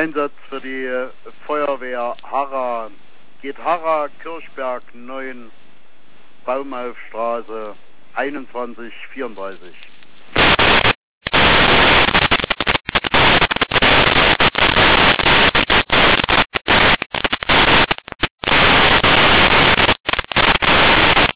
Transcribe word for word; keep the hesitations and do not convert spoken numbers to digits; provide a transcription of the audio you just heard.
Einsatz für die Feuerwehr Harra. Geht Harra, Kirchberg neun, Baumaufstraße einundzwanzig vierunddreißig.